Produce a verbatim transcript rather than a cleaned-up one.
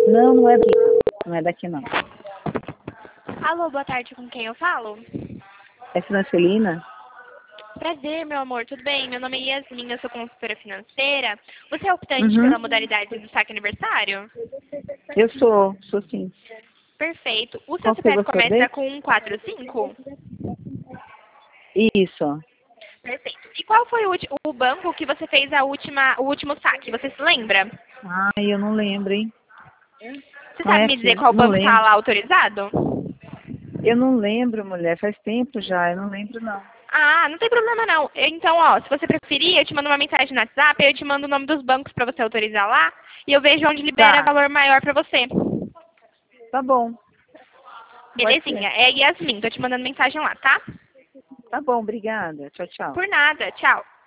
Não, não é daqui. Não é daqui, não. Alô, boa tarde, com quem eu falo? É Francelina? Prazer, meu amor, tudo bem? Meu nome é Yasmin, eu sou consultora financeira. Você é optante Uhum. pela modalidade do saque aniversário? Eu sou, sou sim. Perfeito. O seu Qual que você C P F gostou começa dele? com um quatro cinco? Isso. Perfeito. E qual foi o, ulti- o banco que você fez a última, o último saque? Você se lembra? Ai, eu não lembro, hein? Você Não sabe é me dizer aqui, qual não banco está lembro. lá autorizado? Eu não lembro, mulher. Faz tempo já, eu não lembro, não. Ah, não tem problema não. Então, ó, se você preferir, eu te mando uma mensagem no WhatsApp, eu te mando o nome dos bancos para você autorizar lá e eu vejo onde libera Tá, valor maior para você. tá bom. Pode ser. Belezinha, é Yasmin, tô te mandando mensagem lá, tá? Tá bom, obrigada. Tchau, tchau. Por nada, tchau.